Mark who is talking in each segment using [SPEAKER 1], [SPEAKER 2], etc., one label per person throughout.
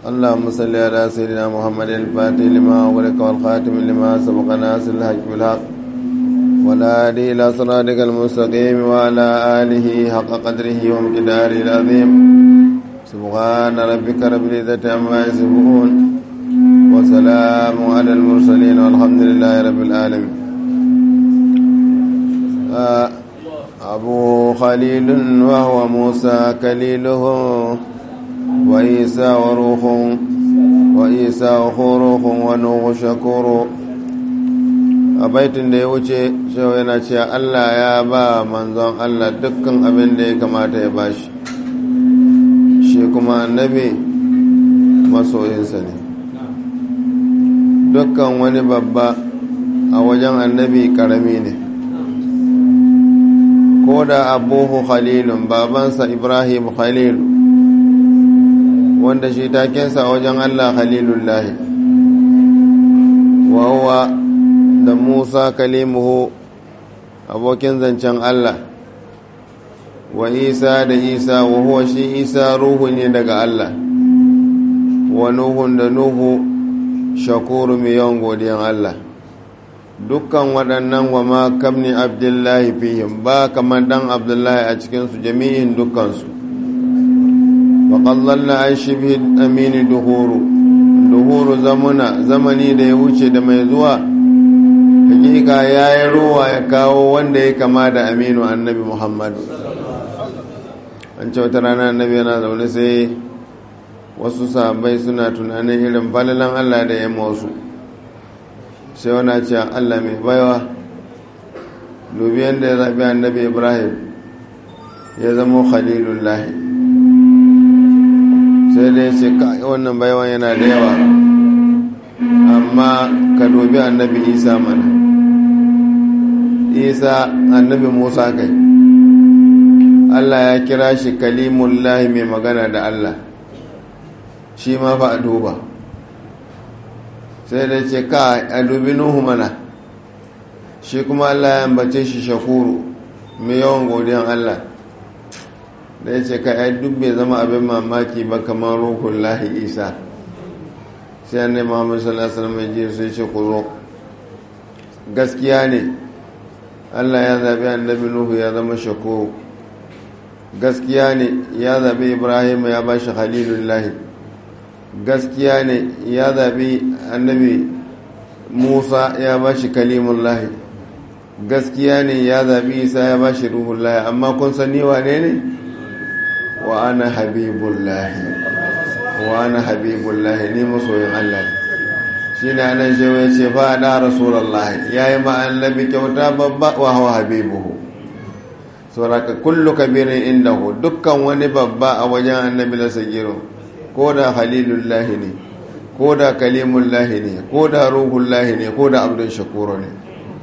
[SPEAKER 1] اللهم صل على سيدنا محمد الفاتح لما أغلق والخاتم لما سبق ناصر الحق بالحق والهادي إلى صراطك المستقيم وعلى آله حق قدره ومقداره العظيم سبحان ربك رب العزة عما يصفون وسلام على المرسلين والحمد لله رب العالمين. أبو خليل وهو موسى كليله وإيسى وروح وإيسى وخروح ونوح شكور. a baitin da ya wuce shawai yana cewa Allah ya ba manzon Allah dukkan abin da ya kamata ya bashi, shi kuma annabi masoyinsa ne. Dukkan wani babba a wajen annabi karami ne, ko da abuhu khalilun babansa Ibrahim Khalil, wanda shi takensa a wajen Allah Khalilullahi, wa huwa da Musa kalimuhu abokin zancen Allah, wa Isa da Isa wa huwa shi Isa ruhu ne daga Allah, wa Nuhun da Nuhu shakuru mai yawan godiyan Allah. Dukkan waɗannan wa ma kamni Abdullahi fihim ba kamar dan Abdullahi a cikinsu jami'in dukkansu. wa qallalla an shibhi amini duhuru zamani da ya wuce da mai zuwa, hakika ya yi ruwa ya kawo wanda ya kama da aminu annabi Muhammadu. An ce wata rana annabi yana zaune sai wasu sahabbai suna tunanin irin falalan Allah da ya wasu, sai wana ce Allah mai baiwa, dubi yadda ya zaɓi annabi Ibrahim ya zama khalilullahi, sai da ya ce wannan baiwan yana da yawa, amma ka dubi annabi Isa mana. Isa annabi Musa kai, Allah ya kira shi kalimullahi mai magana da Allah, shi ma fa a duba. Sai da ce a dubi Nuhu mana, shi kuma Allah ya ambace shi shakuru mai yawan godiyan Allah. Da ya ce ai duk bai zama abin mamaki ba kamar ruhun lahi Isa. Sai annai Muhammadu sallallahu alaihi wasallam ya sai ce ku zo, gaskiya ne Allah ya zabi annabi Nuhu ya zama shakuru, gaskiya ne ya zabi Ibrahim ya ba shi khalilullahi, gaskiya ne ya zabi annabi Musa ya ba shi kalimullahi, gaskiya ne ya zabi Isa ya ba shi ruhullahi. Amma kun san ni wane ne? wa ana habibullahi, wa ana habibullahi, ni masoyin Allah ne. Shi ne anan shewa ya ce fa da rasulullahi, ya yi ma'annabi kyauta babba wa hawa habibuhu. sauraka kullu kabirin indahu, dukkan wani babba a wajen annabi la sagiro, ko da halilullahi ne, ko da kalimullahi ne, ko da ruhullahi ne, ko da abdun shakuro ne.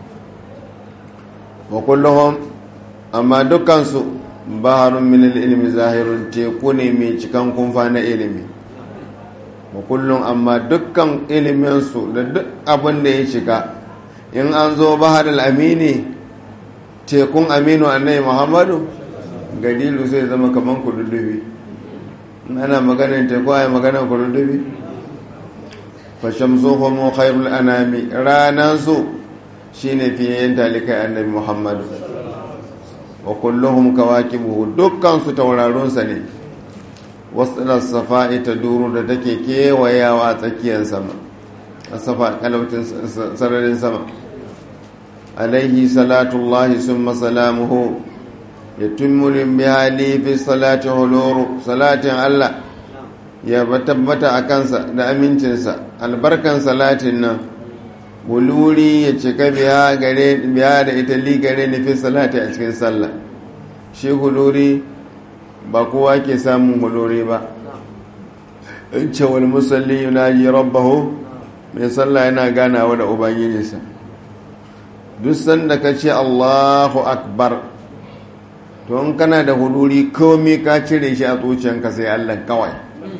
[SPEAKER 1] wa kulluhum, amma dukkansu baharun min ilmi zahirun, teku ne mai cikan kumfa na ilimi. wa kullum, amma dukkan iliminsu da duk abin da ya cika, in an zo bahar al'amini, tekun aminu annai Muhammadu, gadilu sai zama kaman kududdufi. ana maganin teku a yi maganin kududdufi. fashamsu homo khairul anami, ranansu shi ne fiye yin talikai annabi Muhammadu. wa kulluhum kawakibuhu, dukkansu taurarunsa ne. wasu safa'i ta duru da take kewayawa a tsakiyar sama, a safa kalautin sararin sama. alaihi salatullahi summa salamuhu, ya tummulin bihali fi salati huluru, salatin Allah ya tabbata a kansa da amincinsa, albarkan salatin nan huluri ya cika biya da ita ligare ni fi salati a cikin sallah. shi huluri ba kowa ke samun huluri ba. in ce wani musalli yunaji rabbahu, mai sallah yana ganawa da ubangijinsa. duk sanda ka ce Allahu akbar, to in kana da huluri komai ka cire shi a zuciyanka sai Allah kawai,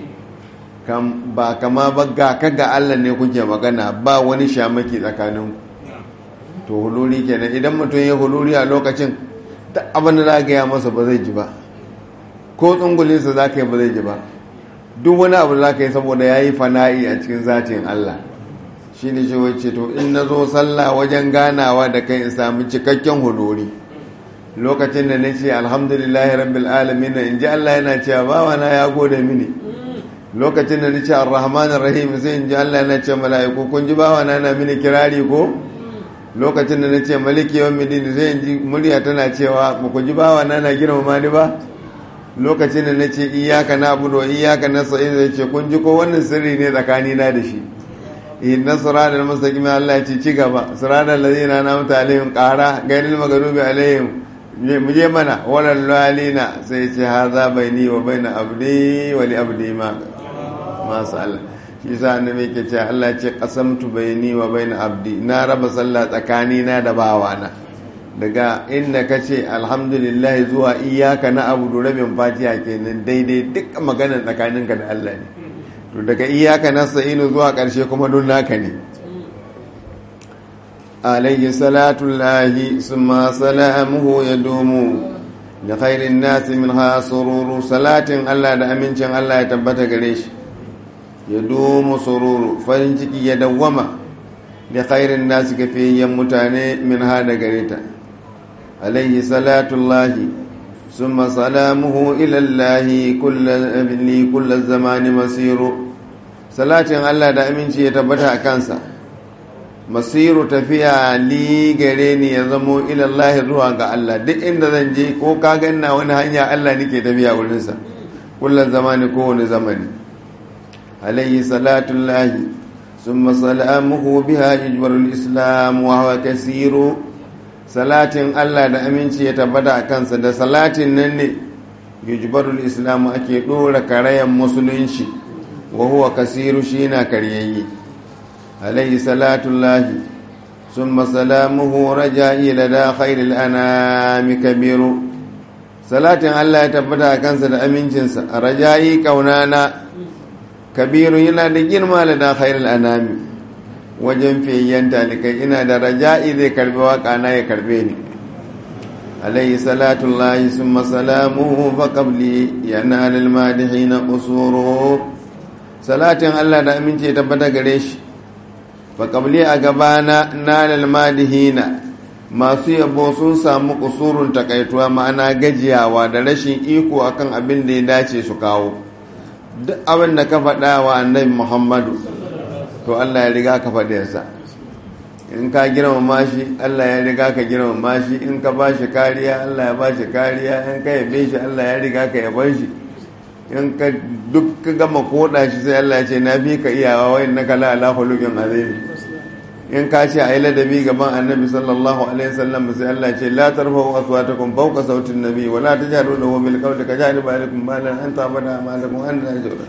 [SPEAKER 1] ba kama ba ga ka ga Allah ne kuke magana, ba wani shamaki tsakaninku. to huluri kenan. idan mutum ya huluri a lokacin, duk abin da za ga ya masa ba zai ji ba, ko tsungulinsa za ka yi ba zai ji ba. duk wani abu da ka yi saboda ya yi fana'i a cikin zatin Allah shi ne shi wace to in na zo sallah wajen ganawa da kai in sami cikakken huduri lokacin da na ce alhamdulillahi rabbil alamin in ji Allah yana cewa bawana ya gode mini lokacin da na ce arrahmanir rahim sai in ji Allah yana cewa mala'iku kun ji bawana na mini kirari ko lokacin da na ce maliki yawmiddin sai in ji murya tana cewa ba ku ji bawana na girmama ni ba lokacin da na ce iyaka na'budu wa iyaka nasta'in zai ce kun ji ko wannan sirri ne tsakanina da shi inna siratal mustaqim Allah ya ce ci gaba siratal ladina an'amta alaihim qara gairil maghdubi alaihim mu je mana walal lalina sai ce haza baini wa baina abdi wa li abdi ma sa'ala shi sa annabi yake ce Allah ya ce qasamtu baini wa baina abdi na raba sallah tsakanina da bawana daga inda kace alhamdulillah zuwa iyyaka na'budu rabbil fatiha kenan daidai duk maganar tsakaninka da Allah ne to daga iyaka nasta'inu zuwa ƙarshe kuma don naka ne alayhi salatu llahi summa salamuhu yadumu da khairin nasi minha sururu salatin Allah da amincin Allah ya tabbata gare shi yadumu sururu farin ciki ya dawwama da khairin nasi gafiyayyen mutane minha da gare ta alayhi salatu llahi summa salamuhu ila llahi kullu zamani masiru salatin Allah da aminci ya tabbata a kansa masiru tafiya li gare ni ya zamo ilallahi zuwa ga Allah duk inda zan je ko ka ganna wani hanya Allah nake tafiya wurinsa kullum zamani ko wani zamani alayhi salatu llahi summa salamuhu biha yujbarul islam wa huwa kasiru salatin Allah da aminci ya tabbata a kansa da salatin nan ne yujbarul islam ake dora karayan musulunci wa huwa kasiru shi na karyayye alayhi salatullahi summa salamuhu raja'i lada khairil anami kabiru salatin Allah ya tabbata a kansa da amincinsa raja'i kaunana kabiru yana da girma lada khairil anami wajen fiyayyen talikai ina da raja'i zai karbi waka na ya karbe ni alayhi salatullahi summa salamuhu fa qabli yanal madihina qusuru salatin Allah da aminci ya tabbata gare shi fa qabli a gabana nalal madihina masu yabo sun samu kusurun takaituwa ma'ana gajiyawa da rashin iko akan abin da ya dace su kawo duk abin da ka faɗa wa annabi Muhammadu to Allah ya riga ka faɗe sa in ka girmama shi Allah ya riga ka girmama shi in ka ba shi kariya Allah ya ba shi kariya in ka yabe shi Allah ya riga ka yaban shi in ka duk ka gama koda shi sai Allah ya ce na bi ka iyawa wa innaka la ala khuluqin azim in ka ce ayi ladabi gaban annabi sallallahu alaihi wasallam sai Allah ya ce la tarfa'u aswatakum fawqa sautin nabi wa la tajharu lahu bil qawli ka jahri ba'alikum balan anta bada malakum an tajura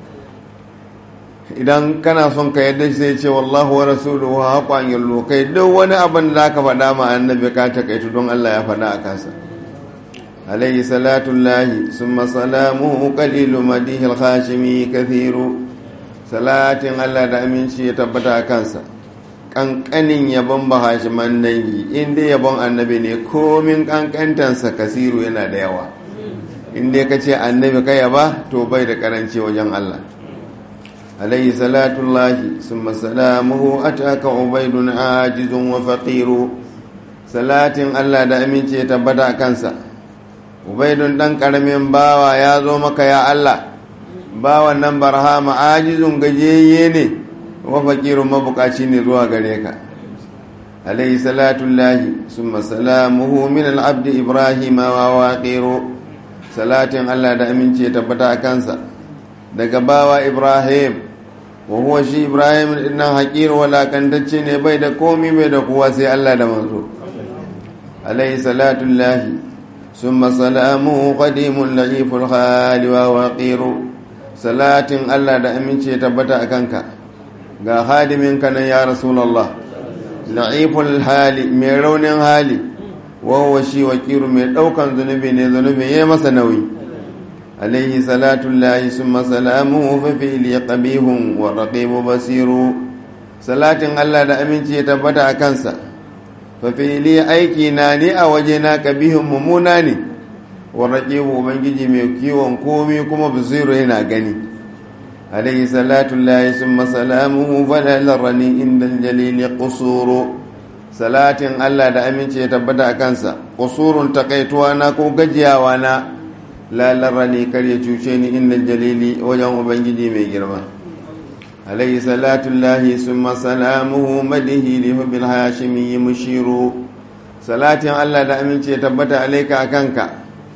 [SPEAKER 1] idan kana son ka yadda sai ce wallahu wa rasuluhu haqqan yallu kai duk wani abin da ka faɗa ma annabi ka takaitu don Allah ya faɗa a kansa عليه صلاة الله ثم سلامه قليل مديه الخاشمي كثير صلاة الله da aminci ya tabbata a kansa kankanin yabon bahashiman dangi inda yabon annabi ne komin kankantansa kasiru yana da yawa inda ka ce annabi ka yaba to bai da karanci wajen Allah عليه صلاة الله ثم سلامه أتاك عبيد عاجز وفقير صلاة الله da aminci ya tabbata a kansa ubaidun dan karamin bawa ya zo maka ya Allah bawan nan barhama ajizun gajeye ne wa fakirun mabukaci ne zuwa gare ka alayhi salatu llahi summa salamuhu min al-abd ibrahim wa waqiru salatin Allah da aminci ya tabbata a kansa daga bawa ibrahim wa huwa shi ibrahim dinnan haqir wala kantacce ne bai da komai bai da kowa sai Allah da manzo alayhi salatu llahi ثم سلامه قديم لطيف الخال ووقير صلاة الله da aminci ya tabbata akanka ga hadiminka nan ya rasulullah la'iful hali mai raunin hali wa huwa shi waqiru mai daukan zunubi ne zunubi yayi masa nauyi alaihi salatu llahi summa salamuhu fa fi qabihun wa raqibu basiru salatin Allah da aminci ya tabbata akansa fafili aiki na ni a waje na kabihin mummuna ne wa raƙibu ubangiji mai kiwon komi kuma basiru yana gani عليه صلاة الله ثم سلامه فلا لرني عند الجليل قصور صلاة الله da aminci ya tabbata a kansa qusurun takaituwa na ko gajiyawa na la larani kar ya cuce ni inda jalili wajen ubangiji mai girma عليه صلاة الله ثم سلامه مده لحب الهاشمي مشير صلاة الله da aminci ya tabbata alaika akanka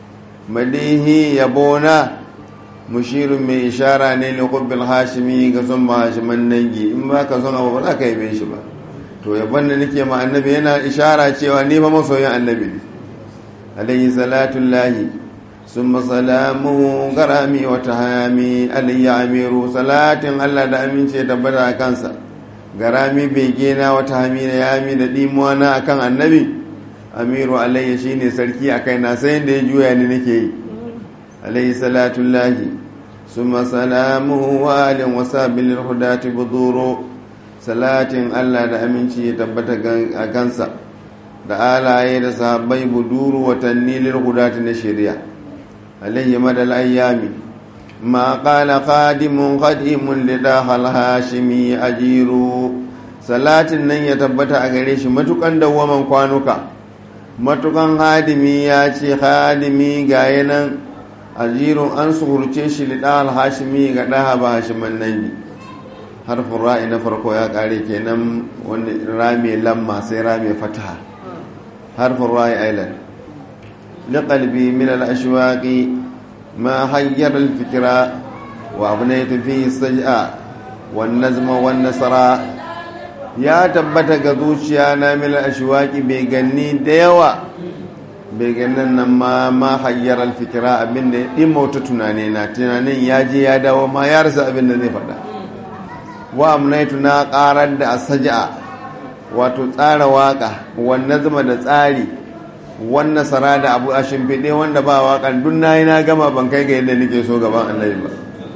[SPEAKER 1] madihi yabona mushirun mai ishara ne li hubbil hashimi ga son hashiman dangi in ba ka son abu ba za ka yabe shi ba to yabon da nake ma annabi yana ishara cewa ni ba masoyin annabi ne alayhi salatu llahi summa salamuhu garami wa tahami alayhi amiru salatin Allah da amince ya tabbata a kansa garami bege na wa tahami na yami da dimuwa na akan annabi amiru alayhi shine sarki akai na sai da ya juya ni nake yi alayhi salatu llahi summa salamuhu wa alin wasabilil hudati buduru salatin Allah da aminci ya tabbata a kansa da alaye da sahabbai buduru watanni lil hudati na shari'a alayhi madal ayyami ma qala qadimun qadimun lidahal hashimi ajiru salatin nan ya tabbata a gare shi matukan dawwaman kwanuka matukan hadimi ya ce hadimi ga yanan ajirun an suhurce shi lidahal hashimi ga daha ba hashiman nan harfin ra'i na farko ya kare kenan wanda rame lamma sai rame fataha harfin ra'i ailan liqalbi min al-ashwaqi ma hayyara al-fikra wa abnaytu fihi saj'a wan nazma wan nasra ya tabbata ga zuciya na min al-ashwaqi bai ganni da yawa bai gannan nan ma hayyara al-fikra abinda ya dimauta tunane na tunanin ya je ya dawo ma ya rasa abinda zai faɗa wa amnaitu na karar da asaja wato tsara waka wannan zama da tsari wannan sara da abu a shimfiɗe wanda ba wakan duk nayi na gama ban kai ga yadda nake so gaban annabi ba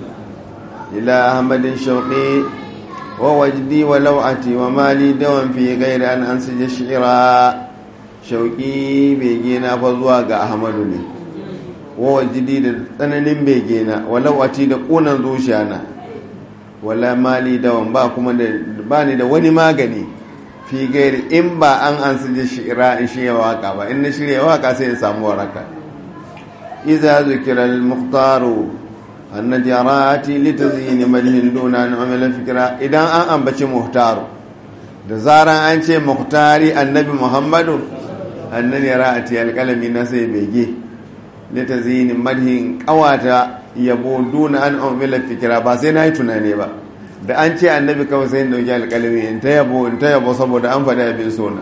[SPEAKER 1] ila ahmadin shauqi wa wajdi wa law'ati wa mali dawan fi ghairi an ansija shi'ra shauqi bege na fa zuwa ga ahmadu ne wa wajdi da tsananin bege na wa law'ati da kunan zuciya na wala mali dawan ba kuma da ba ni da wani magani fi gairi in ba an suje shi'ira in shirya waka ba in na shirya waka sai in samu waraka iza zikira al-mukhtaru an-najarati litazyin madhin duna an amala fikra idan an ambaci muhtaru da zaran an ce muhtari annabi muhammadu annabi ra'ati al-qalami na sai bege litazyin madhin qawata yabo duna an amala fikra ba sai na yi tunani ba da an ce annabi kawai sai dauki alƙalami in ta yabo saboda an faɗi abin sona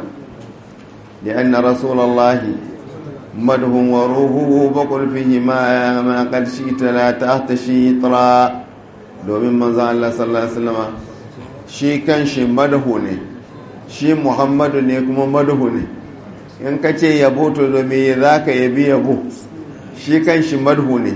[SPEAKER 1] da anna rasulullahi madhum wa ruhuhu baqul fihi ma qad shita la tahtashi tra domin manzon Allah sallallahu alaihi wasallam shi kanshi madhu ne shi Muhammadu ne kuma madhu ne in ka ce yabo to domin zaka yabi yabo shi kanshi madhu ne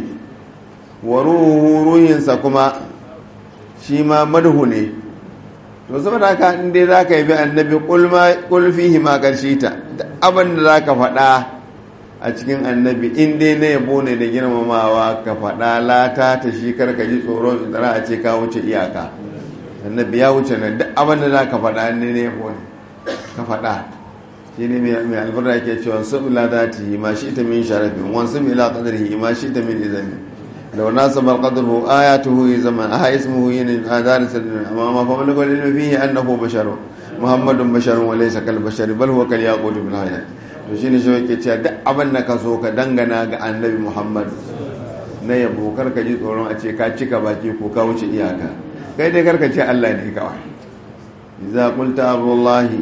[SPEAKER 1] wa ruhuhu ruhinsa kuma shi ma madhu ne to saboda haka in dai zaka yi bi annabi qul fihi ma karshita abin da zaka faɗa a cikin annabi in dai na yabo ne da girmamawa ka faɗa lata ta shi karka ji tsoron idan a ce ka wuce iyaka annabi ya wuce nan duk abin da zaka faɗa ne ne yabo ne ka faɗa shine mai albarka yake cewa sabila zati ma shi ta min sharafin wansu ila qadrihi ma shi ta min izami لو ناسب القدر آياته زمان اسمه آذار سلم أمام فملك العلم فيه أنه بشر محمد بشر وليس كالبشر بل هو كالياقوت بالحياة وشين شو yake cewa duk abin da ka so ka dangana ga annabi Muhammad na yabo karka ji tsoron a ce ka cika baki ko ka wuce iyaka kai dai karka ce Allah ne kawai idza qulta abdullahi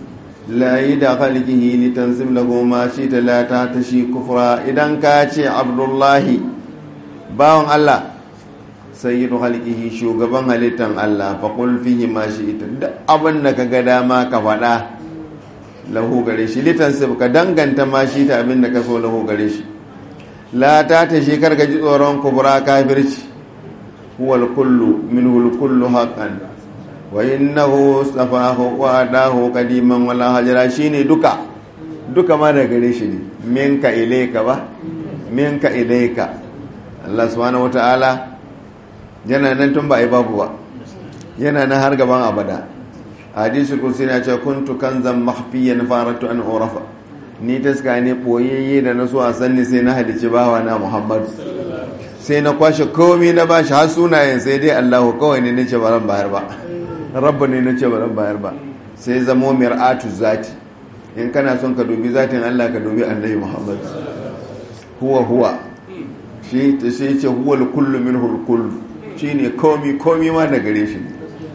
[SPEAKER 1] la yida khalqihi litansib lahu ma shi la ta tashi kufra idan ka ce abdullahi bawan Allah sayyidu halqihi shugaban halittan Allah fa qul fihi ma shi'ta duk abin da kaga dama ka faɗa lahu gare shi litansib ka danganta ma shi ta abin da ka so lahu gare shi la ta tashi karka ji tsoron kubra kafirci huwal kullu minhu al kullu haqqan wa innahu safahu wa adahu qadiman wala hajra shine duka ma da gare shi ne minka ilayka ba minka ilayka Allah subhanahu wata'ala yana nan tun ba a yi babu ba, yana nan har gaban abada. Hadisul kursi na ce kuntu kanzan mahfiyan faratu an urafa, ni taska ne boyayye da na so a sanni sai na halici bawa na Muhammadu, sai na kwashe komai na bashi har sunayen sai dai Allahu kawai ne nace ba ran bayar ba, rabba ne nace ba ran bayar ba, sai zamo mir'atu zati. In kana son ka dubi zatin Allah ka dubi Annabi Muhammad, huwa shi ta sai ce huwa al-kullu minhu al-kullu, shine komai ma da gare shi.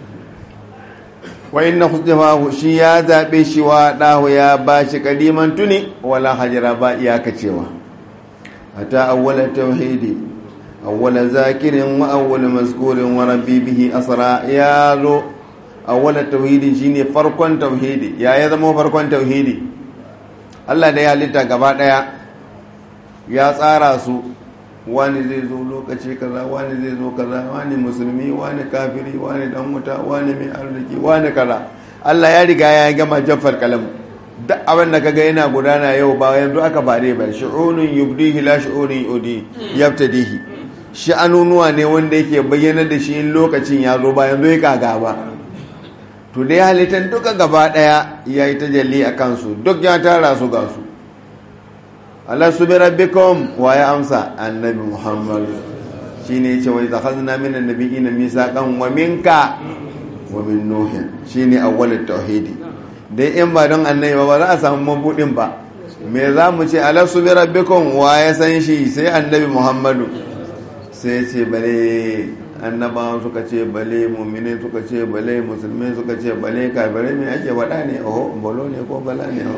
[SPEAKER 1] Wa inna khudhahu shi ya zabe shi wa dahu ya bashi kadiman tuni wala hajira ba iyaka cewa ata awwala tauhidi awwala zakirin wa awwala mazkurin wa rabbi bihi asra ya zo awwala tauhidi shine farkon tauhidi. Ya zama farkon tauhidi, Allah da ya halitta gaba daya ya tsara su, wani zai zo lokaci kaza, wani zai zo kaza, wani musulmi, wani kafiri, wani dan wuta, wani mai arziki, wani kaza. Allah ya riga ya gama jaffar kalam. Duk abin da kaga yana gudana yau ba yanzu aka bare ba, shu'unun yubdihi la shu'unun yudi yabtadihi. Sha'anunuwa ne wanda yake bayyana da shi in lokacin ya zo ba yanzu ya kaga ba. To dai halittar duka gaba daya yayi tajalli akan su, duk ya tara su ga su. Allah su bi rabbikum wa ya amsa annabi Muhammad shine yace wa idza khadna min annabiyina misaqan wa minka wa min nuh shine awwalut tauhidi. Dai in ba don annabi ba za a samu mabudin ba. Me za mu ce Allah su bi rabbikum wa ya san shi sai annabi Muhammadu, sai ce bale annabawan suka ce bale, mu'mini suka ce bale, musulmai suka ce bale, kafirai me ake wada ne oho bolo ne ko bala ne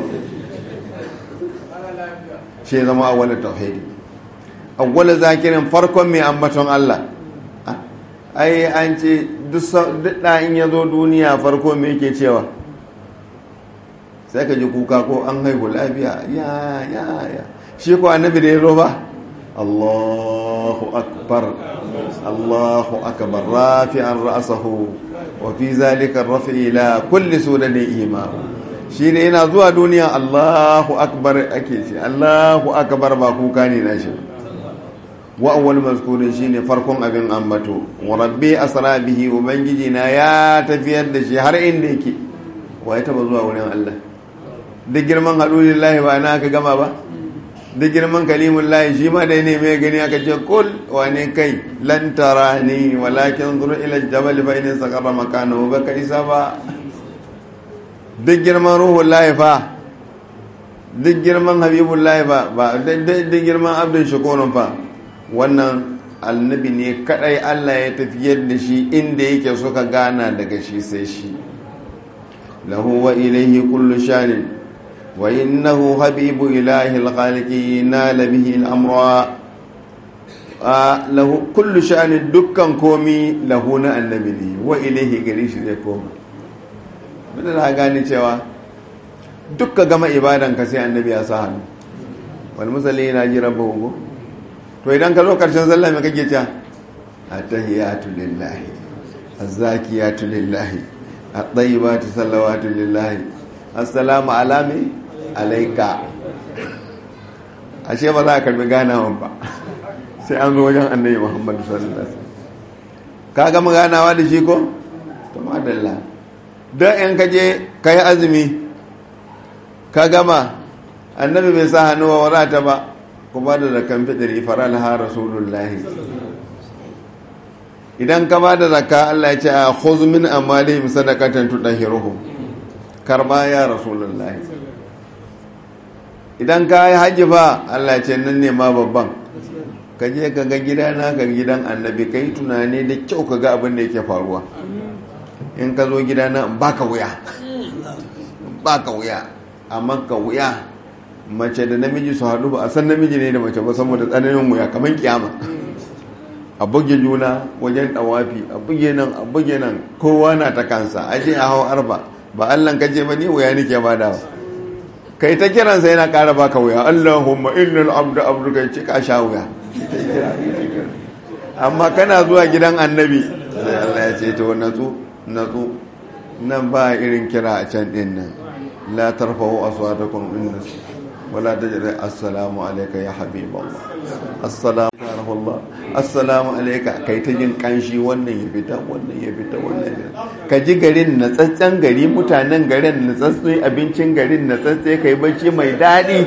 [SPEAKER 1] shi zama awwala tauhidi. Awwala zakirin farkon mai ambaton Allah. Ai an ce duk da in yazo duniya farko me yake cewa, sai ka ji kuka ko an haihu lafiya ya shi ko annabi da yazo ba Allahu akbar rafi'an ra'sahu wa fi zalika ar-raf'i ila kulli sunanin imam. shi ne yana zuwa duniya Allahu akbar ake ce, Allahu akbar ba kuka ne na shi. Wa awwal mazkurin shine farkon abin ambato. Wa rabbi asra bihi, ubangiji na ya tafiyar da shi har inda yake. Wa ya taba zuwa wurin Allah? Duk girman halulillahi ba na aka gama ba, duk girman kalimullahi shi ma dai ne mai gani aka ce kul wane kai lan tarani walakin zuru ila al-jabal fa in saqara makanahu baka isa ba. Duk girman ruhun lahi fa, duk girman habibun lahi ba duk girman abdin shakonin fa, wannan annabi ne kadai Allah ya tafiyar da shi inda yake suka gana daga shi sai shi. Lahu wa ilaihi kullu shanin wa innahu habibu ilahi al-khaliqi nala bihi al-amra. Lahu kullu shanin, dukkan komi lahu na annabi ne, wa ilaihi gari shi zai koma. Bada na gane cewa dukka gama ibadanka sai annabi ya sa hannu. Wal musalli yana ji rabbahu. To idan ka zo karshen sallah me kake cewa? At-tahiyatu lillahi, az-zakiyatu lillahi, at-tayyibatu salawatu lillahi, assalamu alayka. Ashe ba za ka karbi ganawan ba sai an zo wajen annabi Muhammad sallallahu alaihi wasallam. Ka gama ganawa da shi ko? To madalla. Don in ka je ka yi azumi ka gama annabi bai sa hannu wa wadata ba, ku ba da zakan fitri faralha rasulullahi. Idan ka ba da zakka Allah ya ce a khudh min amwalihim sadaqatan tudahhiruhum, karba ya rasulullahi. Idan ka yi haji ba Allah ya ce nan ne ma babban, ka je ka ga gidana ka gidan annabi, ka yi tunani da kyau ka ga abin da yake faruwa. In ka zo gidana baka wuya amma ka wuya mace da namiji su haɗu ba a san namiji ne da mace ba saboda tsananin wuya kamar kiyama. A buge juna wajen ɗawafi, a buge nan kowa na ta kansa, aje a hau arba ba Allah ka je ba ni wuya nake ba da kai ta kiransa yana ƙara baka wuya. Allahumma innal abdu kai cika sha wuya. Amma kana zuwa gidan annabi sai Allah ya ce to natsu nan ba irin kira a can din nan, la tarfa'u aswatakum inna wala tajri assalamu alayka ya habiballah, assalamu Allah assalamu alaika kai ta jin kanshi wannan ya fita wannan ya fita wannan ya ka ji garin natsatsen gari mutanen garin natsatsen abincin garin natsatsen kai bacci mai daɗi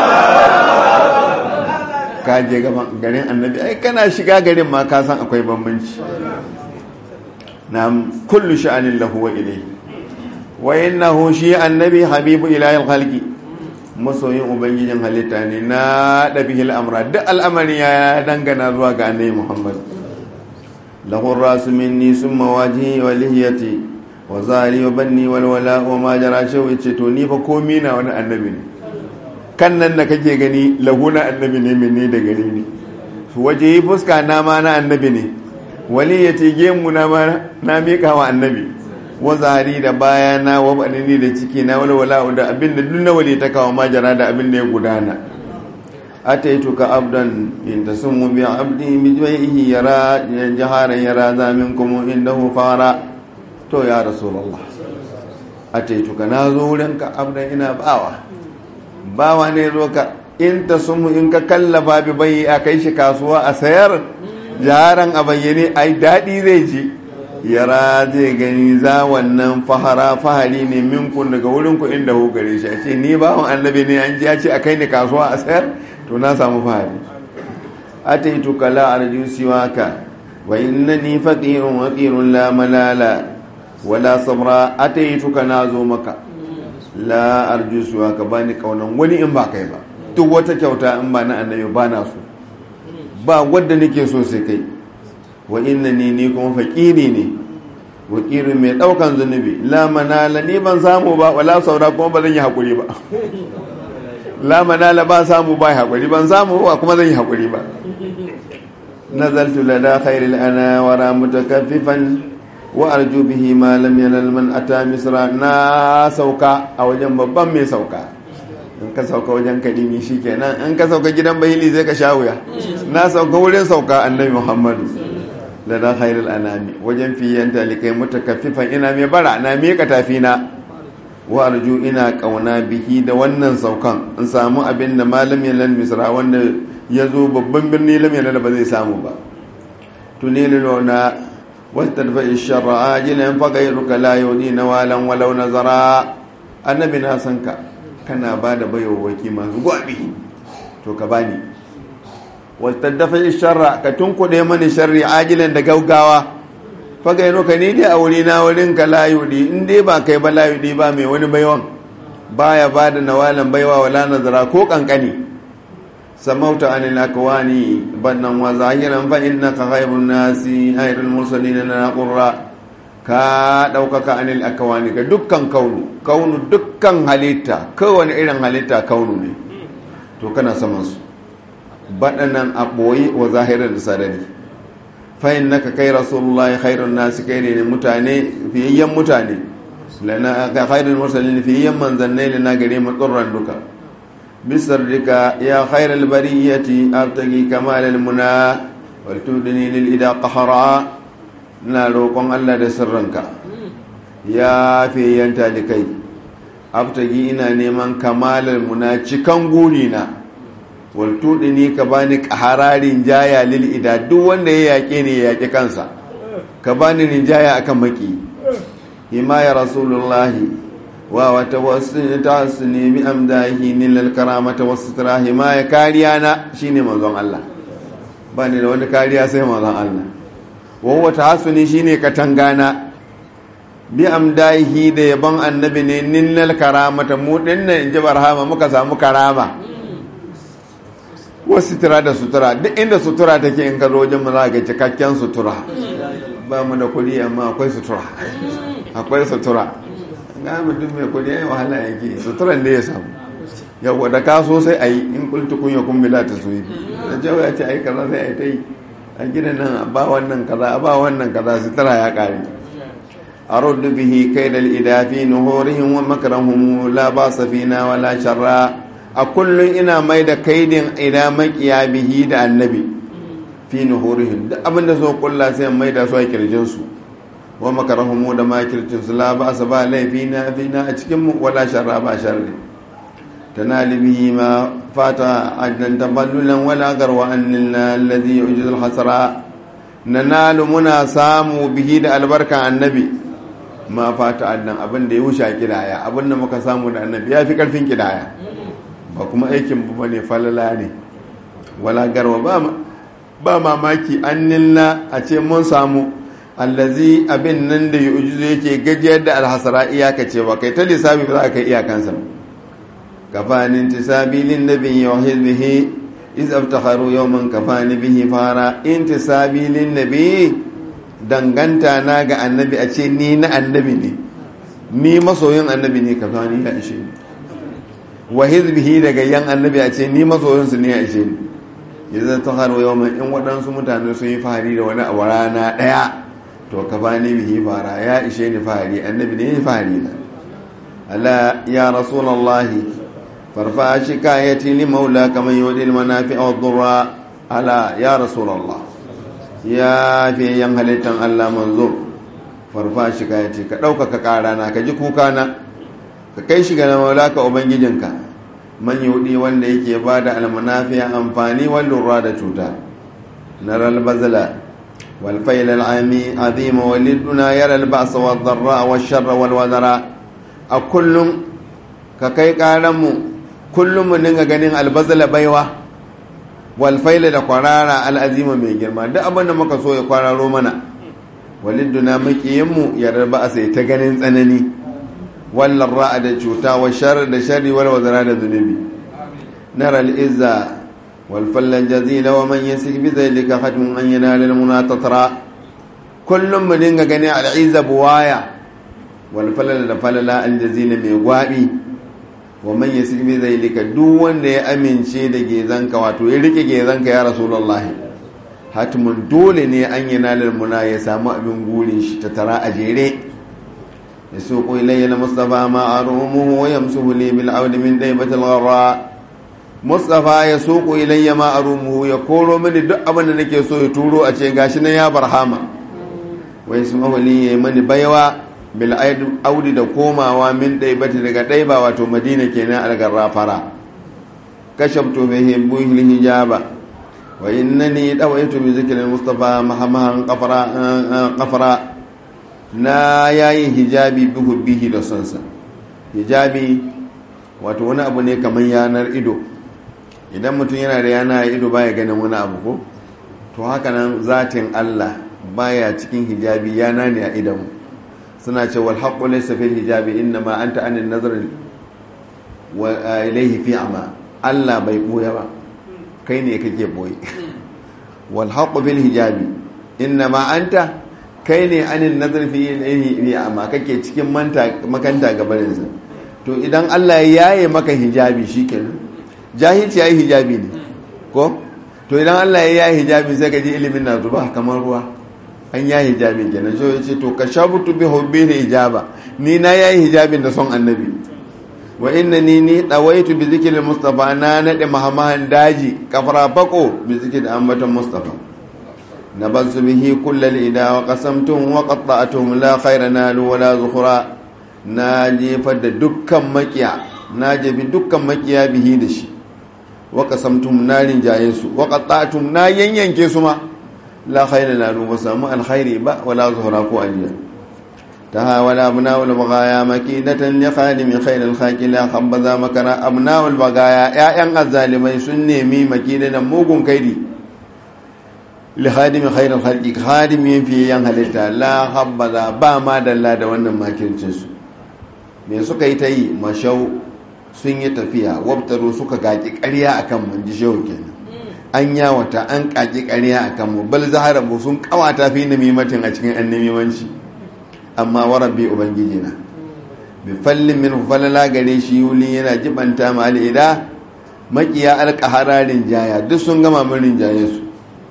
[SPEAKER 1] ka je garin annabi ai kana shiga garin ma ka san akwai bambanci na kullu sha'anin lahu wa ilayhi wa innahu shi annabi habibu ilahil khalqi masoyin ubangijin halitta ne na ɗabihil amra duk al'amari ya dangana zuwa ga annabi Muhammad lahur rasu minni summa wajhi wa lihiyati wa zari wa banni wal wala wa ma jara shawi ce to ni fa komi na wani annabi ne kan nan da kake gani lahuna annabi ne minni da gare ni waje fuska na ma na annabi ne waliyati gemu na ma na mika wa annabi wazari da bayana wa baɗini da ciki na walwala da abin da duk na wale ta kawo majara da abin da ya gudana ataituka abdan in tasummu bi abdi bijwaihi yara jaharan yara zaminkum indahu fara to ya rasulullah ataituka nazo wurinka abdan ina bawa ne zo ka in tasummu in ka kallafa bi bai a kai shi kasuwa a sayar jaharan a bayyane ai dadi zai ji yara zai gani za wannan fahari ne minkun daga wurinku inda hu gare shi a ce ni bawon annabi ne an ji ya ce a kai ni kasuwa a sayar to na samu fahari ataitu kala arju siwaka wa innani faqirun waqirun la malala wala sabra ataitu kana zo maka la arju siwaka bani kaunan wani in ba kai ba duk wata kyauta in ba na annabi ba na so ba wanda nake so sai kai wa innani ni kuma fakiri ne wakirin mai daukan zunubi la manala ni ban samu ba wala saura kuma ba zan yi hakuri ba la manala ba samu ba hakuri ban samu ba kuma zan yi hakuri ba nazaltu lada khairil ana wara mutakaffifan wa arju bihi ma lam yanal man ata misra na sauka a wajen babban mai sauka in ka sauka wajen kadimi shikenan in ka sauka gidan bahili zai ka sha wuya na sauka wurin sauka annabi Muhammadu da khairul anami wajen fiyan talikai mutakaffifan ina mai bara na miƙa tafina wa arju ina kauna bihi da wannan saukan in samu abin da malam yalal misra wanda yazo babban birni lam yalal ba zai samu ba tuniluna wastadfa ash-shar'a ajilan fa ghayruka la yudi nawalan walau nazara annabi na sanka kana bada bayawaki masu gwabi to ka bani wastadfa ash-shar'a ka tunkude mani sharri ajilan da gaugawa fagaino ka ni dai a wuri na wurin ka layudi in dai ba kai ba layudi ba mai wani baiwan baya ba da nawalan baiwa wala nazara ko kankani samauta anil akwani bannan wa zahiran fa innaka khairun nasi khairul mursalin na qurra ka daukaka anil akwani ka dukkan kaunu dukkan halitta kowane irin halitta kaunu ne to kana saman su baɗanan a ɓoye wa zahirar da sarari fa'in naka kai rasulullahi khairun nasi kai ne mutane fiyayyen mutane ka khairun mursalin fiyayyen manzannai da na gare matsurran duka bisar rika ya khairar bariyyati abtagi kamalal muna waltudini lil ida qahara na roƙon Allah da sirrinka ya fiyayyen talikai abtagi ina neman kamalal muna cikan gurina waltuɗi ni ka bani ƙahararin jaya lil ida duk wanda ya yaƙe ne ya yaƙi kansa ka bani rinjaya akan maki himaya rasulullahi wa wata wasu ta su nemi amdahi nilal karamata wasu tura himaya kariya na shine manzon Allah bani da wani kariya sai manzon Allah wa wata hasuni shine katangana bi amdahi da yabon annabi ne nilal karamata mu dinnan in ji barhama muka samu karama wasu sutura da sutura duk inda sutura take in ka zo wajen mu za ga cikakken sutura ba mu da kudi amma akwai sutura ga mutum mai kudi yayin wahala yake suturan da ya samu yawa da ka so sai ayi in kultu kun ya kumbila ta suyi da jawo ya ce ai kaza sai ai tai a gidan nan ba wannan kaza sutura ya kare aruddu bihi kaidal idafi nuhurihim wa makrahum la basa fina wala sharra a kullum ina mai da kaidin ina makiya bihi da annabi fi nuhurihim duk abinda so kulla sai mai da su a kirjin su wa makarahumu da makircin su la ba sa ba laifi na a cikin mu wala sharra ba sharri تنال به ما فات عدلا تبللا ولا غرو أن الذي يعجز الحسراء ننال منا سامو به دا البركة النبي ما فات عدلا أبن دي وشا كدايا أبن مكا سامو دا النبي يا فكر فين كدايا بكما أيكم ببني فللاني ولا غرو ba mamaki annilna a ce mun samu allazi abin nan da ya ujizu yake gajiyar da alhasara iyaka cewa kai ta lissafi ba za ka iyakansa kafanin tisabi lin nabi wa hizbihi iz abtakharu yawman kafani bihi fara intisabi lin nabi danganta na ga annabi a ce ni na annabi ne ni masoyin annabi ne kafani ya ishe ni wa hizbihi daga yan annabi a ce ni masoyin su ne ya ishe ni yanzu ta haru yau mai in waɗansu mutane sun yi fahari da wani abu rana ɗaya to ka ba ni bihi fara ya ishe ni fahari annabi ne ya fahari na ala ya rasulallahi farfa shi kayati li maula kamar yodi manafi a wadurra ala ya rasulallah ya fi yan halittan allah manzo farfa shi kayati ka ɗaukaka ƙara na ka ji kuka na ka kai shi ga maula ka ubangijinka man yudi wanda yake ba da almanafiya amfani wallura da cuta naral bazala wal fayl al ami azima waliduna yara al ba'sa wad dharra wash sharra wal wadara a kullum ka kai karan mu kullum mun dinga ganin al bazala baiwa wal fayl da kwarara al azima mai girma duk abin da muka so ya kwararo mana waliduna makiyin mu yara ba'sa ta ganin tsanani wallan ra'a da cuta wa shar da shari wal wazara da zunubi nara al-izza wal fallan jazila wa man yasik bi zalika hatmun an yanala al-munatatra kullum mun dinga gani al-izza buwaya wal fallan da falala al-jazila mai gwabi wa man yasik bi zalika duk wanda ya amince da gezanka wato ya rike gezanka ya rasulullahi hatmun dole ne an yanala al-muna ya samu abin gurin shi ta tara a jere يسوق إلي المصطفى ما أرومه ويمسه لي بالعود من ديبة الغراء مصطفى يسوق إلي ما أرومه يقول من الدعب أنك يسوق يتورو أشيغاشنا يا برحامة ويسمه لي من بيوى بالعود دقوما ومن ديبة الغراء واتو مدينة كنا الغراء فرا كشبت به بوه الهجابة وإنني دويت بذكر المصطفى مهما قفرا na yayi hijabi bihi da sonsa hijabi wato wani abu ne kamar yanar ido idan mutum yana da yanar ido baya ganin wani abu ko to haka nan zatin Allah baya cikin hijabi yana ne a idan suna ce wal haqqu laysa fil hijabi inma anta anin nazar wa ilayhi fi ama Allah bai boye ba kai ne kake boye wal haqqu bil hijabi inma anta kai ne anin nazar fi ilaihi amma kake cikin makanta gabaninsa to idan Allah ya yaye maka hijabi shikenan jahilci yayi hijabi ne ko to idan Allah ya yaye hijabi sai ka ji ilimin na zuba kamar ruwa an yaye hijabi kenan so yace to kashabtu bi hubbi hijaba ni na yaye hijabin da son annabi wa innani ni dawaitu bi zikril mustafa na nade mahamahan daji kafara fako bi zikri ambatan mustafa نبذت به كل الإداء وقسمتم وقطعتم لا خير نالوا ولا زخرا ناجي فد دكا مكيا ناجي بدكا مكيا به دشي وقسمتم نال جايسو وقطعتم نا ينينكي سما لا خير نالوا وسموا الخير با ولا زخرا كو أجيا تهاول أبناء البغايا مكيدة لخادم خير الخاك لا خبذا مكرا أبناء البغايا يا أن الظالمين سنمي مكيدة موغن كيدي lihadimi khairul khalqi khadimin fi yan halitta la habbaza ba ma dalla da wannan makircin su me suka yi ta yi mashau sun yi tafiya wabtaro suka gaki ƙarya akan mun ji shehu kenan an yawata an kaki ƙarya akan mu bal zahara mu sun kawata fi namimatin a cikin annamimanci amma wa rabbi ubangijina bi fallin min falala gare shi yuli yana jibanta ma al'ida makiya alqahararin jaya duk sun gama mun rinjaye su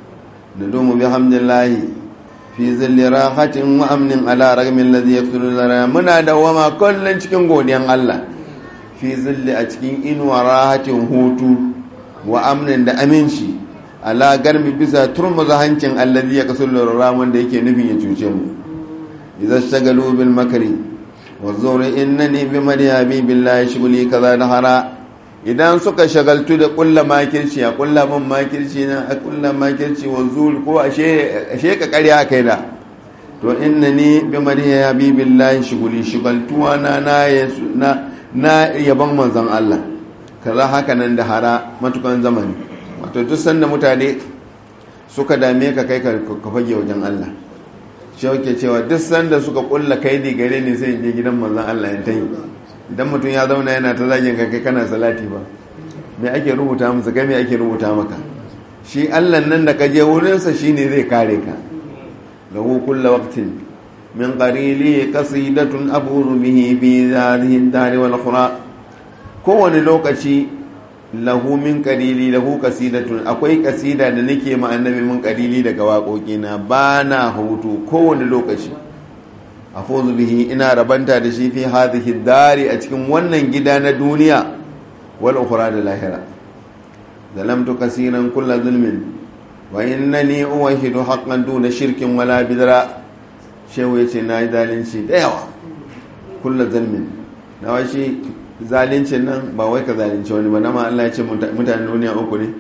[SPEAKER 1] ندوم بحمد الله في ظل راحة وأمن على رغم الذي يقتل لنا منا دوما كل cikin godiyan Allah fi zilli a cikin inuwa rahatin hutu wa amnin da aminci ala garmi bisa turmuza hancin allazi ya kasul ramun da yake nufin ya cuce mu idza shagalu bil makri wa zawri innani bi madhi billahi shughli kaza dahara idan suka shagaltu da kulla makirci a kulla man makirci na a kulla makirci wa zuri ko ashe ka karya kai da to inna ni bi mariya ya bi billahi shuguli shigaltuwa na yaban manzon Allah kaza haka nan da hara matukan zamani wato duk sanda mutane suka dame ka kai ka fage wajen Allah shi yake cewa duk sanda suka kulla kaidi gare ni sai je gidan manzon Allah ya tayi idan mutum ya zauna yana ta zagin kai kana salati ba me ake rubuta musu kai me ake rubuta maka shi Allah nan da kaje wurinsa shine zai kare ka lahu kullu waqtin min qarili qasidatun aburu bihi bi hadhihi ad-dar wal khura kowani lokaci lahu min qarili lahu qasidatun akwai kasida da nake ma annabi min qarili daga waƙoƙi na bana hutu kowani lokaci afuzu bihi ina rabanta da shi fi hadhihi dari a cikin wannan gida na duniya wal ukhra da lahira zalamtu kaseeran kullu zulmin wa innani uwahidu haqqan duna shirkin wala bidra shehu yace nayi zalunci da yawa kullu zulmin nawa shi zalincin nan ba wai ka zalunci wani ba nama Allah ya ce mutanen duniya uku ne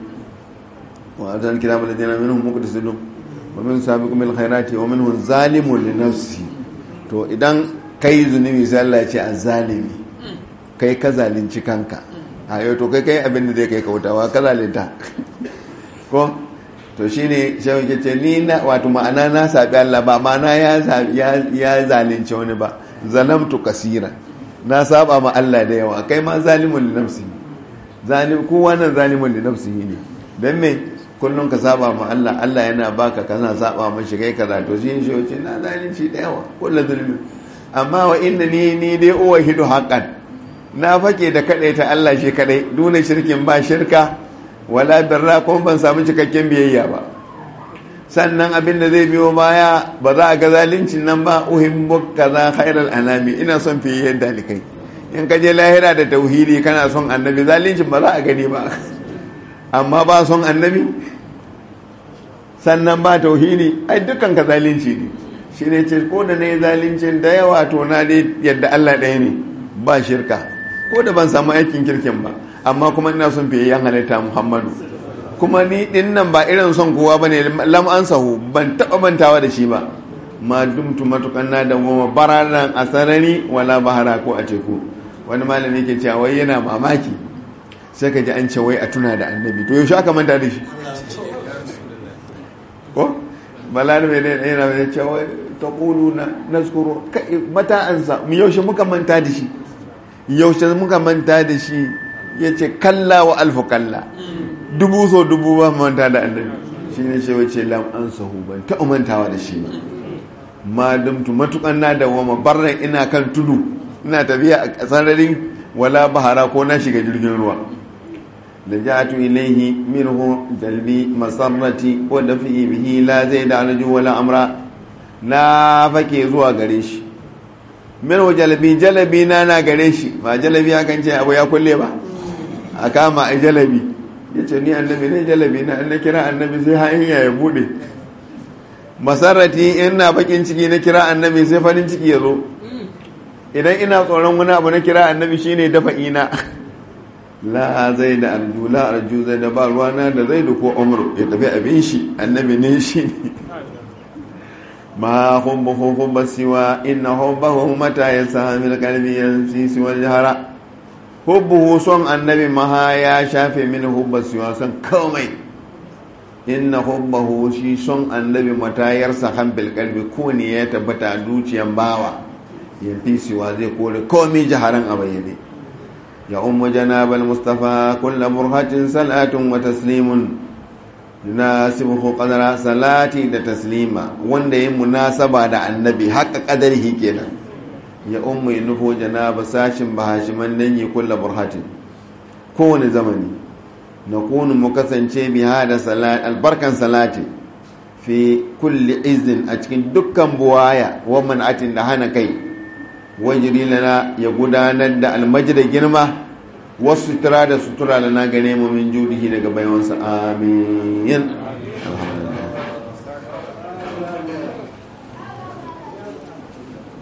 [SPEAKER 1] wa azal kitabul ladina minhum muqtasidun wa min sabiqum bil khairati wa minhum zalimun li nafsi to idan kai zunubi sai Allah ya ce azzalimi kai ka zalunci kanka a yau to kai abin da zai kai ka wutawa ka zalunta ko to shine shehu ke ce ni na wato ma'ana na sabi Allah ba ma'ana ya zalunci wani ba zalamtu kasira na saba ma Allah da yawa kai ma zalimun li nafsi kowa nan zalimun li nafsi ne dan me kullum ka saba ma Allah Allah yana baka kana saba mashi kai kaza to shi ce na zalunci da yawa kullu zulmi amma wa inna ni dai uwahidu haqqan na fake da ta Allah shi kadai duna shirkin ba shirka wala birra ko ban samu cikakken biyayya ba sannan abin da zai biyo baya ba za a ga zalincin nan ba uhibbu kaza khairal anami ina son fiye dalikai in ka je lahira da tauhidi kana son annabi zalincin ba za a gani ba amma ba son annabi sannan ba tauhidi ai dukkan ka zalunci ne shi ne ce ko da na yi zalincin da yawa to na dai yadda Allah ɗaya ne ba shirka ko da ban samu aikin kirkin ba amma kuma ina son fiye yan halitta Muhammadu kuma ni din nan ba irin son kowa ba ne lam an sahu ban taɓa mantawa da shi ba ma dumtu matukan na da goma bararan a sarari wala bahara ko a teku wani malami ke cewa wai yana mamaki sai ka ji an ce wai a tuna da annabi to yaushe aka manta da shi ko malami ne yana da cewa ta ƙulu na naskuro mata ansa mu yaushe muka manta da shi ya ce kalla wa alfu kalla dubu so dubu ba manta da annabi shi ne shi wace lam an sahu ban ta mantawa da shi ba ma dumtu matukan na da wama barran ina kan tudu ina tafiya a sararin wala bahara ko na shiga jirgin ruwa da ja'atu ilaihi minhu jalbi masarrati wa dafi bihi la zai da arju wala amra na fake zuwa gare shi minhu jalabi na gare shi ba jalabi akan ce abu ya kulle ba a kama a jalabi ya ce ni annabi ne jalabi na kira annabi sai hanya ya bude masarrati ina bakin ciki na kira annabi sai farin ciki ya zo idan ina tsoron wani abu na kira annabi shine dafa ina la zai da arju zai da ba ruwana da zai da ko umru ya tafi abin shi annabi ne shi ne ma hubba siwa inna hubbahu mata yasamil qalbi yansi siwa jahara hubbuhu son annabi maha ya shafe mini hubba siwa son komai inna hubbahu shi son annabi mata yarsahan bil qalbi ko ne ya tabbata dukiyan bawa yanfi siwa zai kore komai jaharan a bayyane ya ummu janabal mustafa kullu burhatin salatun wa taslimun yunasibu qadara salati da taslima wanda yin munasaba da annabi haka kadarihi kenan ya ummu nufu janaba sashin bahashiman nan yi kullu burhatin kowane zamani nakunu mu kasance bi hada salat albarkan salati fi kulli izin a cikin dukkan buwaya wa man'atin da hana kai wajiri lana ya gudanar da almajida girma wasu sutura da sutura lana gane mu min judihi daga bayansa amin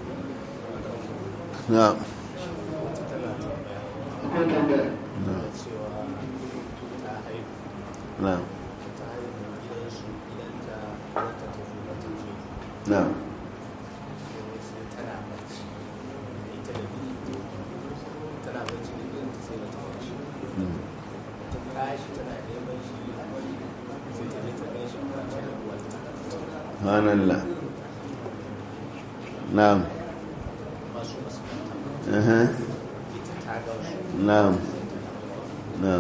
[SPEAKER 1] na na na subhanallah na'am na'am na'am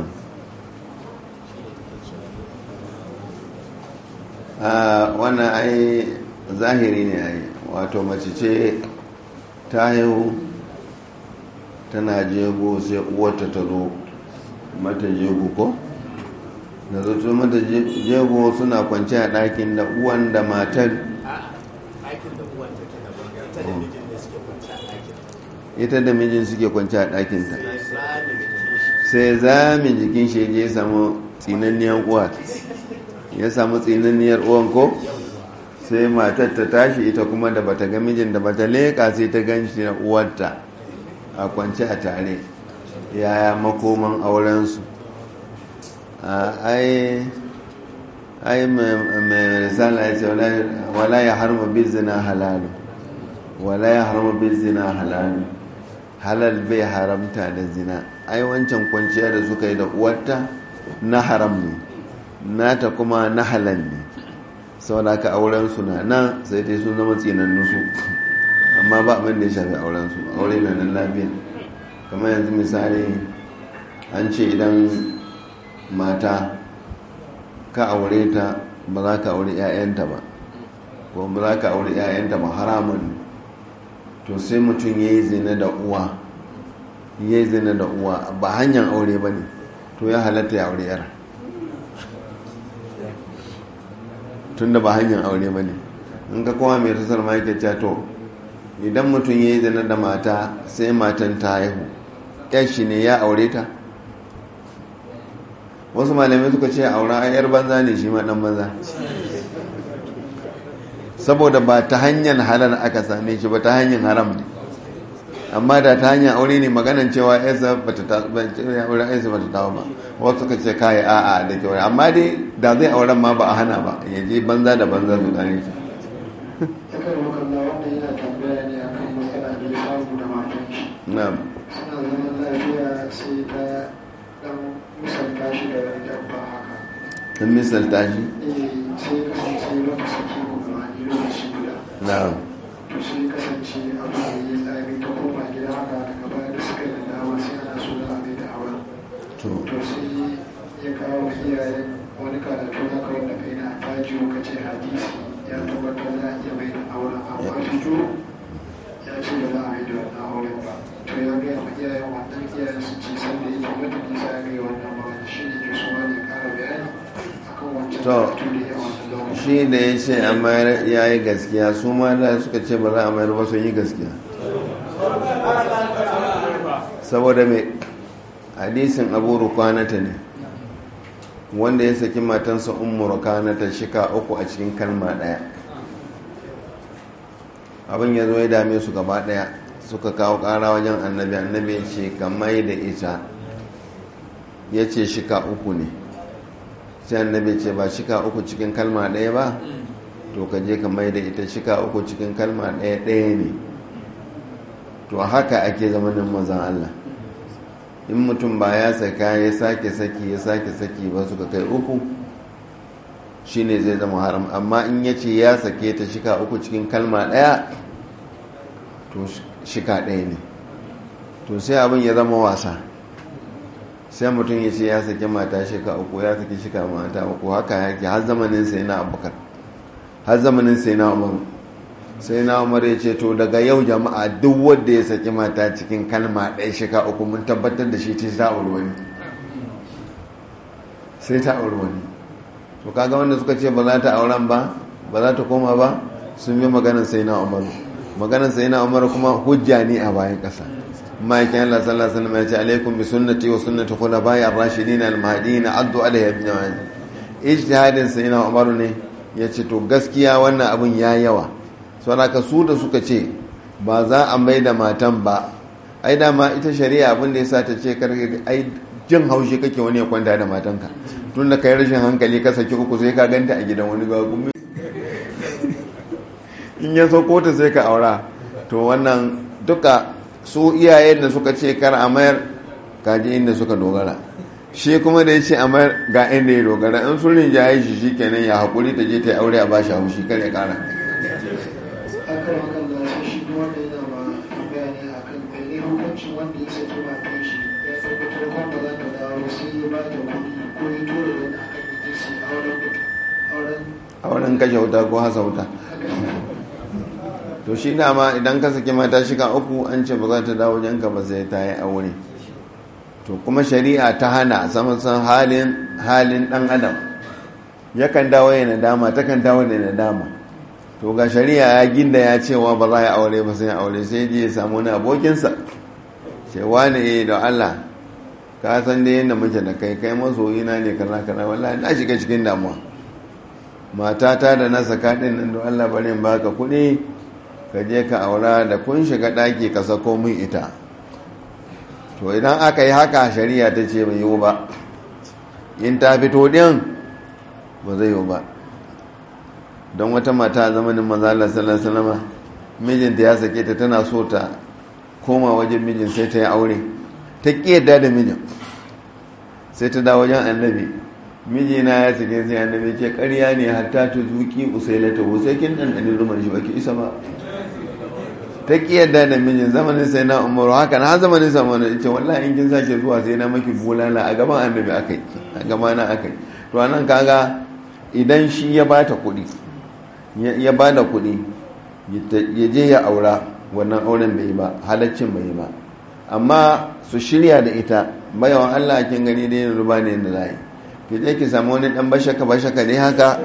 [SPEAKER 1] wannan ai zahiri ne ai wato mace ce ta haihu tana jego sai uwarta ta zo mata jego ko da zato mata jego suna kwanci a ɗakin da uwan da matar ita da mijin suke kwanci a ɗakinta sai zamin jikin shi ya samu tsinanniyar uwa ya samu tsinanniyar uwan ko sai matar ta tashi ita kuma da bata ga mijin da bata leƙa sai ta gan shi na uwarta a kwanci a tare yaya makoman aurensu ai mai risala ya ce wala ya harma bizina halalu wala ya harma bizina halalu halal bai haramta da zina ai wancan kwanciya da suka yi da uwarta na haram ne nata kuma na halal ne sau da aka aurensu na nan sai dai sun zama tsinannu su amma ba abin da ya shafi aurensu aure na nan lafiya kamar yanzu misali an ce idan mata ka aure ta ba za ka aure 'ya'yanta ba ko ba za ka aure 'ya'yanta ba haramun to sai mutum ya yi zina da uwa ba hanyar aure ba ne to ya halatta ya aure yara tun da ba hanyar aure ba ne in ka kowa mai tasar ma yake to idan mutum ya yi zina da mata sai matan ta haihu shi ne ya aure ta wasu malamai suka ce aura ayar banza ne shi ma dan banza saboda ba ta hanyar halal aka same shi ba ta hanyar haram ne amma da ta hanyar aure ne maganan cewa yasa bata tawo ba wasu suka ce kai a'a da ke wani amma dai da zai auren ma ba a hana ba ya je banza da banza su gane shi na'am
[SPEAKER 2] suna zaman lafiya sai ta dan misalta shi da wani dabba haka
[SPEAKER 1] kan misalta shi
[SPEAKER 2] sai kasance lokacin kiwo gaba ne lokaci guda
[SPEAKER 1] na'am
[SPEAKER 2] to sai kasance abu da ya tsari ta koma gida haka daga baya da suka yi dawa sai ana so za a mai da auren
[SPEAKER 1] to
[SPEAKER 2] sai ya kawo iyayen wani karatu haka wanda kai na tajiyo ka ce hadisi ya tabbatar za a iya mai da auren amma fito ya ce ba za a mai da wannan auren ba to ya gaya ma iyayen wannan iyayen su ce san da yake wata nisa ya gaya wannan magana shi ne ke so ne kara bayani akan wancan karatu da ya wannan lokaci
[SPEAKER 1] shi da ya ce a mayar ya yi gaskiya su ma da suka ce ba za a mayar ba sun yi gaskiya saboda mai hadisin abu rukanata ne wanda ya saki matansa ummu rukanata shika uku a cikin kalma daya abin ya zo ya dame su gaba daya suka kawo kara wajen annabi ya ce ka mai da ita ya ce shika uku ne sai annabi ce ba shika uku cikin kalma daya ba to ka je ka mai da ita shika uku cikin kalma daya ne to haka ake zamanin mazan Allah in mutum ba ya saka ya sake saki ba suka kai uku shine zai zama haram amma in ya ce ya sake ta shika uku cikin kalma daya to shika daya ne to sai abin ya zama wasa sai mutum ya ce ya sake mata shika uku ya sake shika mata uku haka yake har zamanin sai na abubakar har zamanin sai na umar sai na umar ya ce to daga yau jama'a duk wanda ya saki mata cikin kalma ɗaya shika uku mun tabbatar da shi ce ta auri wani sai ta auri wani to kaga wanda suka ce ba za ta auren ba ba za ta koma ba sun yi maganar sai na umar maganar sai na umar kuma hujja ne a bayan ƙasa ma'aikin Allah sallallahu alaihi wasallam ya ce alaikum bi sunnati wa sunnati khulafa'i ar-rashidin al-mahdiyyin addu alaiha bin nawajid ijtihadin sai na umar ne ya ce to gaskiya wannan abun ya yawa saboda su da suka ce ba za a mai da matan ba ai dama ita shari'a abin da ya sa ta ce karka ai jin haushi kake wani ya kwanta da matanka tun da kai rashin hankali ka saki uku sai ka ganta a gidan wani gagumi in ya so kota sai ka aura. To wannan duka su iyayen da suka ce kar a mayar kaji inda suka dogara, shi kuma da ya ce a mayar ga inda ya dogara. in sun rinjaye shi kenan ya haƙuri ta je ta yi aure a ba shi haushi kar ya kara.
[SPEAKER 2] wanda ya saki matan shi ya tabbatar kwan ba za ta dawo sai ya ba ta kuɗi ko ya tura wani akan yaje su
[SPEAKER 1] auren kashe wuta ko hasa wuta. To shi dama idan ka saki mata shika uku an ce ba za ta dawo janka ba sai ta yi aure. To kuma shari'a ta hana saman halin dan adam yakan dawo ya nadama takan dawo da nadama. To ga shari'a ya ginda ya cewa ba za ya aure ba sai aure, sai je ya samu wani abokinsa ce wani da Allah ka san da yadda muke da kai masoyina ne kaza kaza wallahi na shiga cikin damuwa, matata da na saka din nan da Allah bari in baka kuɗi ka je ka aura, da kun shiga ɗaki ka sako min ita. To idan aka yi haka shari'a ta ce bai yiwu ba, in ta fito din ba zai yiwu ba. Don wata mata a zamanin manzo Allah sallallahu alaihi wasallam mijinta ya sake ta, tana so ta koma wajen mijin sai ta yi aure, ta kiyarda da mijin sai ta dawo wajen annabi, mijina ya sake sai annabi ce ƙarya ne hatta ta zuki usailata sai kin dan rumar shi baki isa ba. Ta kiyarda da mijin zamanin sai na umaru haka na zamanin sa mana ce wallahi in kin sake zuwa sai na maki bulala a gaban annabi akai, a gabana akai. To anan kaga idan shi ya bata kuɗi ya bada kuɗi ya je ya aura, wannan auren bai yi ba, halaccin bai yi ba. Amma su shirya da ita bayawan Allah kin gani dai yanzu ba ne da zai ki je ki samu wani dan bashaka ne haka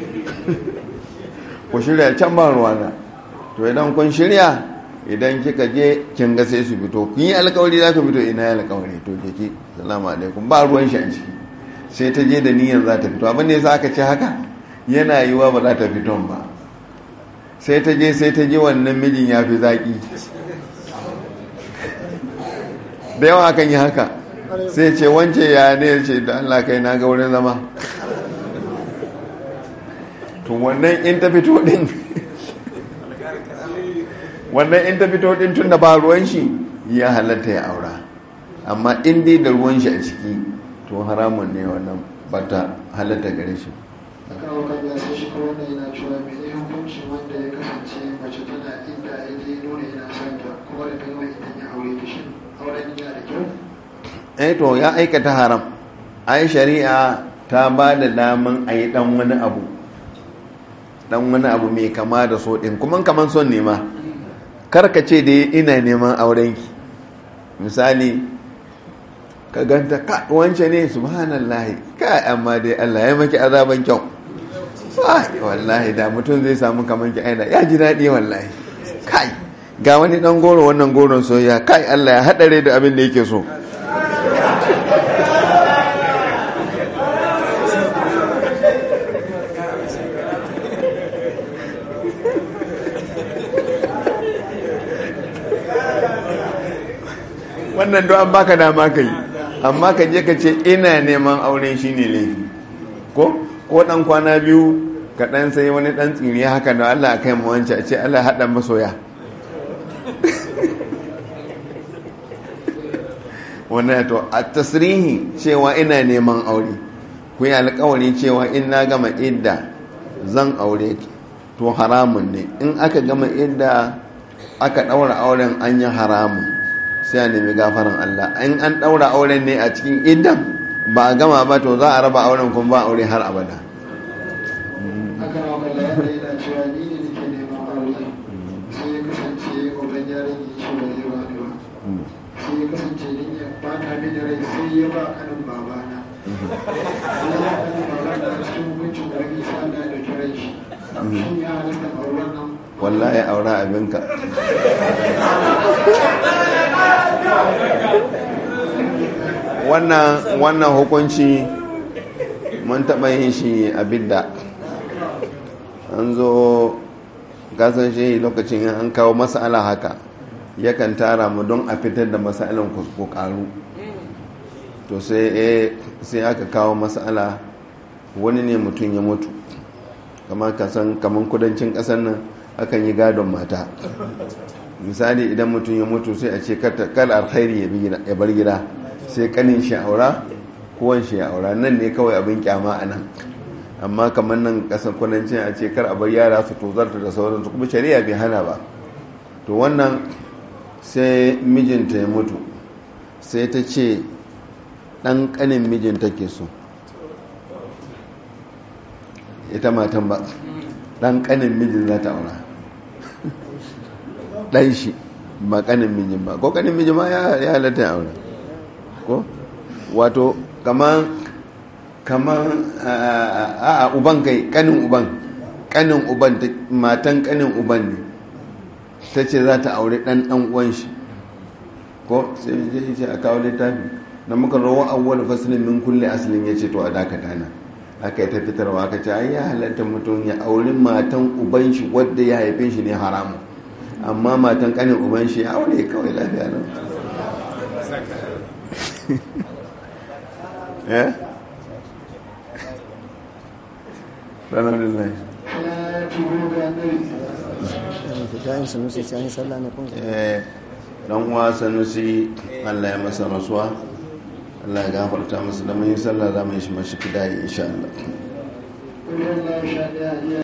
[SPEAKER 1] ku shirya can ba ruwana. To idan kun shirya, idan kika je kin ga sai su fito, kun yi alƙawari za ka fito, ina yi alƙawari to ke ki salamu alaikum ba ruwan shi a ciki. Sai ta je da niyyar za ta fito, abin da yasa aka ce haka yana yiwa ba za ta fito ba. Sai ta je wannan mijin ya fi zaƙi da yawa akan yi haka, sai ce wance ya ne ce da Allah kai na ga wurin zama. To wannan in ta fito din tun da ba ruwan shi ya halatta ya aura, amma in dai da ruwan shi a ciki to haramun ne, wannan ba ta halatta gare shi.
[SPEAKER 2] a kawo kan ya sai shi kawai da yana cewa mai ne hukuncin wanda ya kasance mace tana inda ya je nuna yana son ta kuma da kai mai idan ya aure ta shi auren yana da kyau.
[SPEAKER 1] To ya aikata haram. Ai shari'a ta ba da daman a yi dan wani abu mai kama da so din, kuma kaman son nema karka ce da ina neman aurenki. Misali ka ganta ka wance ne subhanallahi ka amma dai Allah ya maki azaban kyau, wallahi da mutum zai samu kaman ki aina ya ji daɗi wallahi, kai ga wani dan goro, wannan goron soyayya kai Allah ya haɗare da abin da yake so. Wannan don an baka dama ka yi, amma ka je ka ce ina neman auren shi ne laifi, ko dan kwana biyu ka dan sai wani dan tsiri haka da Allah kai mu wance a ce Allah haɗa masoya. Wannan to a tasrihi cewa ina neman aure, ku yi alƙawari cewa in na gama idda zan aure ki, to haramun ne. In aka gama idda aka ɗaura auren an yi haramun, sai a nemi gafaran Allah. In an ɗaura auren ne a cikin iddan ba a gama ba, to za a raba auren kuma ba aure har abada.
[SPEAKER 2] Haka na wakala yadda yana cewa ni ne nake neman aure, sai ya kasance ogan yaron yi ce ba zai ba ni ba, sai ya kasance ni ya bata mini rai sai ya ba kanin babana. Sai ya kanin babana cikin hukuncin ƙarfi sa na da kiran shi. Shin ya halatta auren nan?
[SPEAKER 1] Wallahi aura abinka. Wannan hukunci mun taɓa yin shi a bidda. An zo gasan shi lokacin an kawo mas'ala haka yakan tara mu don a fitar da mas'alan ku karu. to sai aka kawo mas'ala wani ne mutum ya mutu kamar kudancin ƙasar nan akan yi gadon mata. Misali idan mutum ya mutu sai a ce kal alkhairi ya bar gida, sai kanin shi aura kowan shi aura, nan ne kawai abin kyama a nan. Amma kamar nan ƙasar kudancin a ce kar a bar yara su tozarta da sauransu, kuma shari'a bai hana ba. To wannan sai mijinta ya mutu, sai ta ce ɗan ƙanin mijinta ke so, ita matan ba, ɗan ƙanin mijin za ta aura, ɗan shi ba ƙanin mijin ba, ko ƙanin mijin ma ya halatta ya aura ko wato kamar a uban kai ƙanin uban matan ƙanin uban ne ta ce za ta aure ɗan uwan shi ko sai ya ce a kawo littafi na muka rawa awwal faslin min kulli aslin ya ce to a dakata na aka yi ta fitarwa aka ce ai ya halatta mutum ya auri matan uban shi wadda ya haife shi ne haramu, amma matan kanin uban shi ya aure kawai lafiya nan. eh dan uwa Sanusi Allah ya masa rasuwa, Allah ya gafarta masa, da mun yi sallah za mu yi shi mashi fidai insha Allah.